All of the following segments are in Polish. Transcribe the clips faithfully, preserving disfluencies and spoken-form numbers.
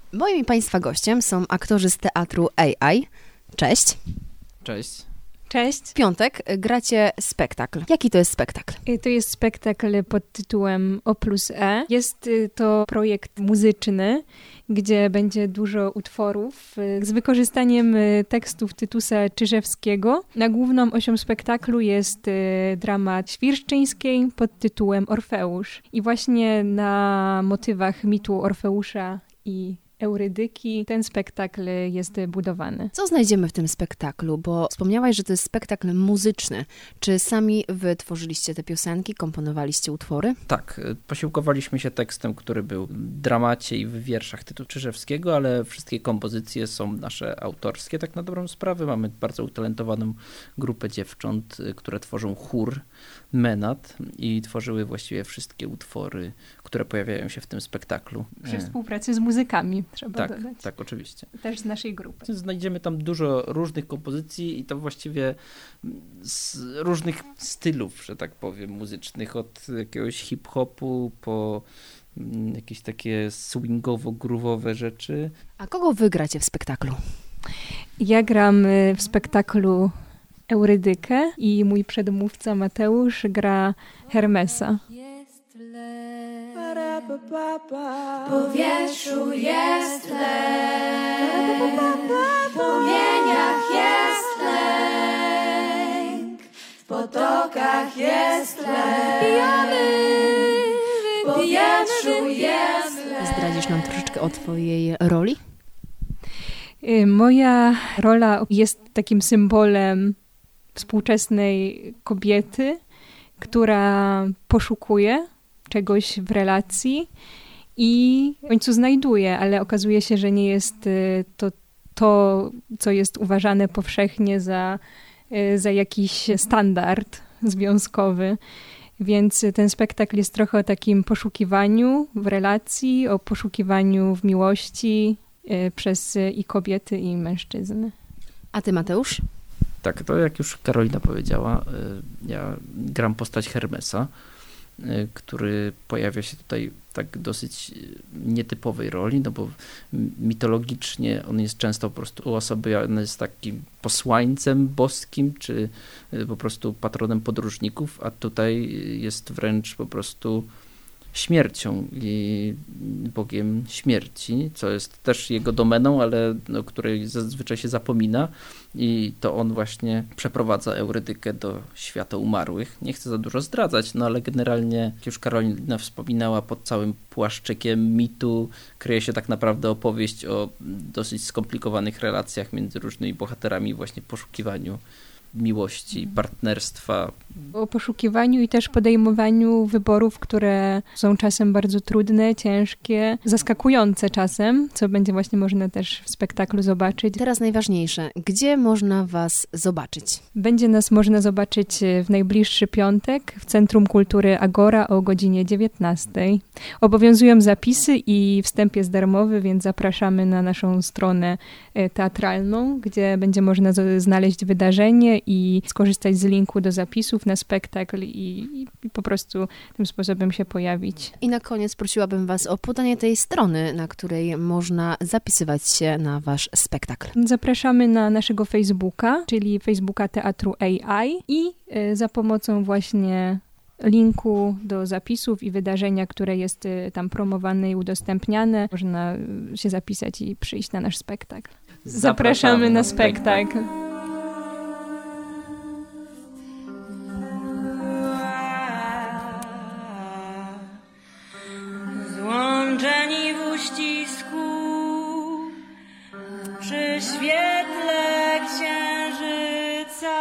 Moim i Państwa gościem są aktorzy z teatru A I. Cześć. Cześć. Cześć. W piątek gracie spektakl. Jaki to jest spektakl? To jest spektakl pod tytułem O plus E. Jest to projekt muzyczny, gdzie będzie dużo utworów z wykorzystaniem tekstów Tytusa Czyżewskiego. Na główną osią spektaklu jest dramat świerszczyńskiej pod tytułem Orfeusz. I właśnie na motywach mitu Orfeusza i Eurydyki ten spektakl jest budowany. Co znajdziemy w tym spektaklu? Bo wspomniałaś, że to jest spektakl muzyczny. Czy sami wy tworzyliście te piosenki, komponowaliście utwory? Tak, posiłkowaliśmy się tekstem, który był w dramacie i w wierszach Tytu Czyżewskiego, ale wszystkie kompozycje są nasze autorskie, tak na dobrą sprawę. Mamy bardzo utalentowaną grupę dziewcząt, które tworzą chór Menat i tworzyły właściwie wszystkie utwory, które pojawiają się w tym spektaklu. Przy współpracy z muzykami, trzeba tak, dodać. Tak, oczywiście. Też z naszej grupy. Znajdziemy tam dużo różnych kompozycji i to właściwie z różnych stylów, że tak powiem, muzycznych, od jakiegoś hip-hopu po jakieś takie swingowo-groowowe rzeczy. A kogo wy gracie w spektaklu? Ja gram w spektaklu Eurydykę i mój przedmówca Mateusz gra Hermesa. W powietrzu jest lęk, w płomieniach jest lęk, w potokach jest lęk, w powietrzu jest lęk. Zdradzisz nam troszeczkę o twojej roli? Moja rola jest takim symbolem współczesnej kobiety, która poszukuje czegoś w relacji i w końcu znajduje, ale okazuje się, że nie jest to to, co jest uważane powszechnie za, za jakiś standard związkowy. Więc ten spektakl jest trochę o takim poszukiwaniu w relacji, o poszukiwaniu w miłości przez i kobiety, i mężczyzny. A ty, Mateusz? Tak, to jak już Karolina powiedziała, ja gram postać Hermesa, który pojawia się tutaj w tak dosyć nietypowej roli, no bo mitologicznie on jest często po prostu uosabiany z takim posłańcem boskim, czy po prostu patronem podróżników, a tutaj jest wręcz po prostu śmiercią i Bogiem śmierci, co jest też jego domeną, ale o której zazwyczaj się zapomina i to on właśnie przeprowadza Eurydykę do świata umarłych. Nie chcę za dużo zdradzać, no ale generalnie, jak już Karolina wspominała, pod całym płaszczykiem mitu kryje się tak naprawdę opowieść o dosyć skomplikowanych relacjach między różnymi bohaterami, właśnie poszukiwaniu miłości, partnerstwa. O poszukiwaniu i też podejmowaniu wyborów, które są czasem bardzo trudne, ciężkie, zaskakujące czasem, co będzie właśnie można też w spektaklu zobaczyć. Teraz najważniejsze, gdzie można was zobaczyć? Będzie nas można zobaczyć w najbliższy piątek w Centrum Kultury Agora o godzinie dziewiętnastej. Obowiązują zapisy i wstęp jest darmowy, więc zapraszamy na naszą stronę teatralną, gdzie będzie można znaleźć wydarzenie i skorzystać z linku do zapisów na spektakl i, i po prostu tym sposobem się pojawić. I na koniec prosiłabym was o podanie tej strony, na której można zapisywać się na wasz spektakl. Zapraszamy na naszego Facebooka, czyli Facebooka Teatru A I i za pomocą właśnie linku do zapisów i wydarzenia, które jest tam promowane i udostępniane, można się zapisać i przyjść na nasz spektakl. Zapraszamy, Zapraszamy na spektakl. Złączeni w uścisku przy świetle księżyca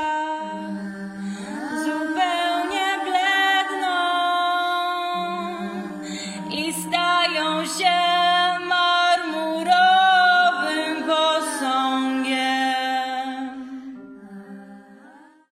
zupełnie bledną i stają się